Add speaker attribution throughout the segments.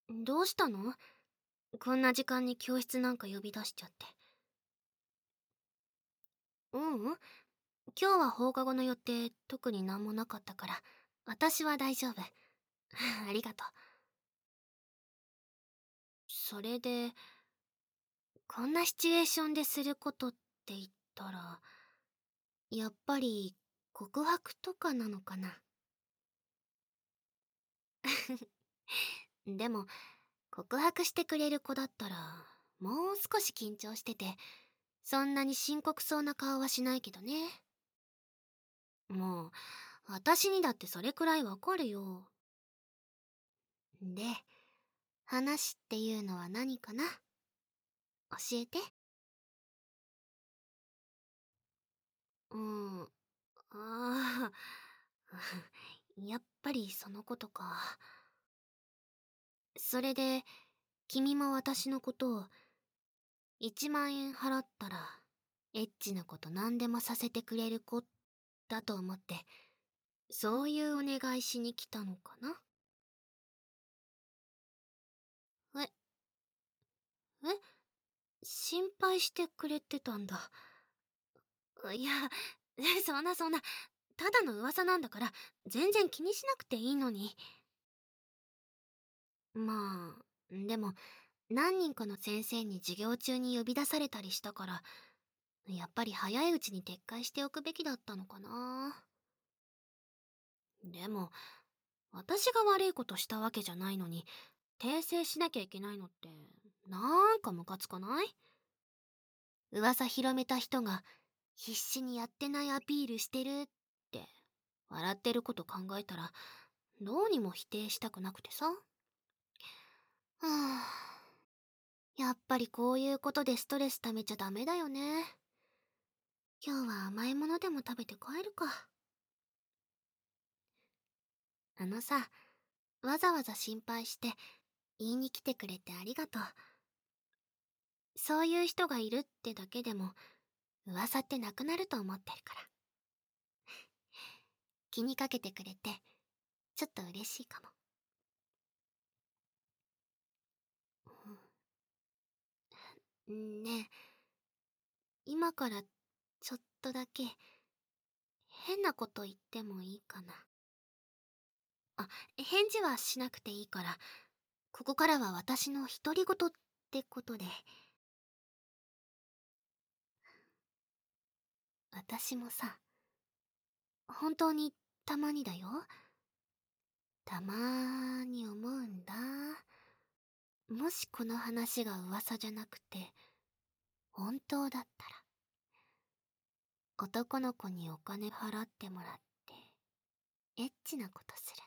Speaker 1: どうしたの？こんな時間に教室なんか呼び出しちゃって。ううん。今日は放課後の予定特になんもなかったから、私は大丈夫。ありがとう。それで、こんなシチュエーションですることって言ったら、やっぱり告白とかなのかな。でも、告白してくれる子だったら、もう少し緊張してて、そんなに深刻そうな顔はしないけどね。もう、私にだってそれくらいわかるよ。で、話っていうのは何かな？教えて。うん、ああ、やっぱりそのことか。それで、君も私のことを、1万円払ったら、エッチなこと何でもさせてくれる子だと思って、そういうお願いしに来たのかな？え、え、心配してくれてたんだ。いや、そんな、ただの噂なんだから、全然気にしなくていいのに。まあ、でも、何人かの先生に授業中に呼び出されたりしたから、やっぱり早いうちに撤回しておくべきだったのかな。でも、私が悪いことしたわけじゃないのに、訂正しなきゃいけないのって、なんかムカつかない？噂広めた人が必死にやってないアピールしてるって笑ってること考えたらどうにも否定したくなくてさ。はあ、やっぱりこういうことでストレス溜めちゃダメだよね。今日は甘いものでも食べて帰るか。あのさ、わざわざ心配して言いに来てくれてありがとう。そういう人がいるってだけでも噂ってなくなると思ってるから。気にかけてくれてちょっと嬉しいかも。ねえ、今からちょっとだけ変なこと言ってもいいかな？あ、返事はしなくていいから、ここからは私の独り言ってことで。私もさ、本当にたまにだよ。たまーに思うんだ。もしこの話が噂じゃなくて、本当だったら、男の子にお金払ってもらって、エッチなことする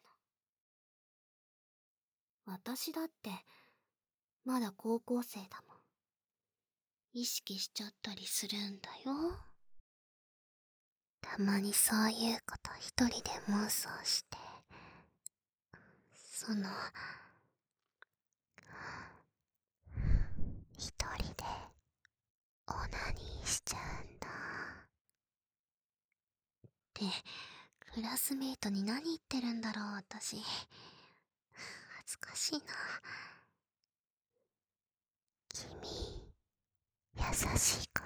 Speaker 1: の。私だって、まだ高校生だもん。意識しちゃったりするんだよ。たまにそういうこと一人で妄想して、その、一人でオナニーしちゃうんだ。で、クラスメイトに何言ってるんだろう、私。恥ずかしいな。君、優しいから、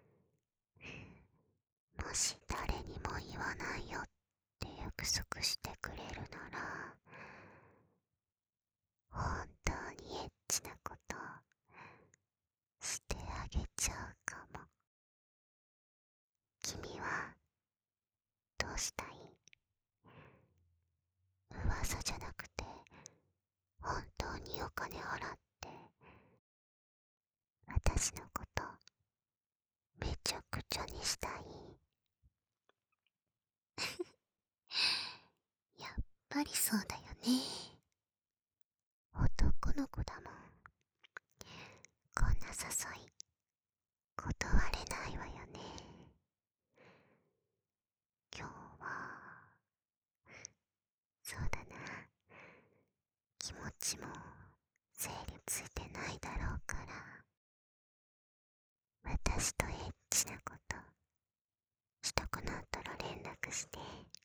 Speaker 1: もし誰にも言わないよって約束してくれるなら、本当にエッチなことしてあげちゃうかも。君はどうしたい？噂じゃなくて本当にお金払って私のことめちゃくちゃにしたい？やっぱりそうだよね。男の子だもん。こんな誘い断れないわよね。今日はそうだな、気持ちも整理ついてないだろうから、私とエッチなことしたくなったら連絡して。